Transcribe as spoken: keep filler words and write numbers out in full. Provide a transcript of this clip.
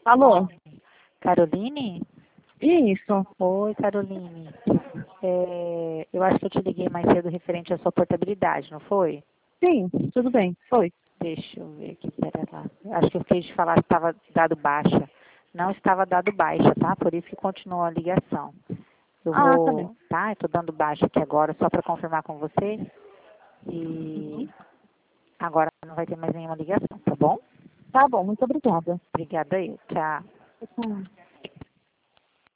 Alô? Caroline? Isso. Oi, Caroline. É, eu acho que eu te liguei mais cedo referente à sua portabilidade, não foi? Sim, tudo bem. Foi. Deixa eu ver aqui, pera lá. Acho que eu fiquei de falar que estava dado baixa. Não estava dado baixa, tá? Por isso que continuou a ligação. Eu Ah, tá bem. vou, tá? Eu tô dando baixa aqui agora só para confirmar com você. E Uhum. agora não vai ter mais nenhuma ligação, tá bom? Tá bom, muito obrigada. Obrigada aí. Tchau. Tchau.